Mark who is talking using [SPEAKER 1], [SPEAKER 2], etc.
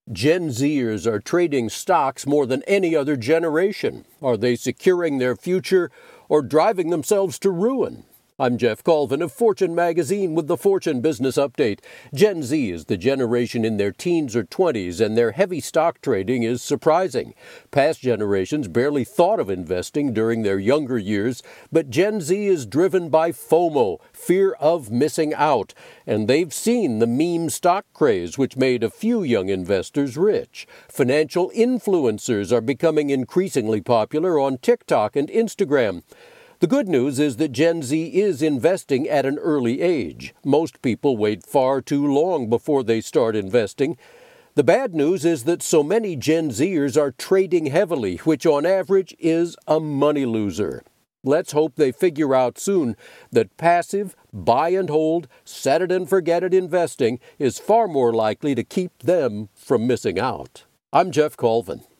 [SPEAKER 1] Gen Zers are trading stocks more than any other generation. Are they securing their future or driving themselves to ruin? I'm Jeff Colvin of Fortune Magazine with the Fortune Business Update. Gen Z is the generation in their teens or 20s, and their heavy stock trading is surprising. Past generations barely thought of investing during their younger years, but Gen Z is driven by FOMO, fear of missing out, and they've seen the meme stock craze, which made a few young investors rich. Financial influencers are becoming increasingly popular on TikTok and Instagram. The good news is that Gen Z is investing at an early age. Most people wait far too long before they start investing. The bad news is that so many Gen Zers are trading heavily, which on average is a money loser. Let's hope they figure out soon that passive, buy and hold, set it and forget it investing is far more likely to keep them from missing out. I'm Jeff Colvin.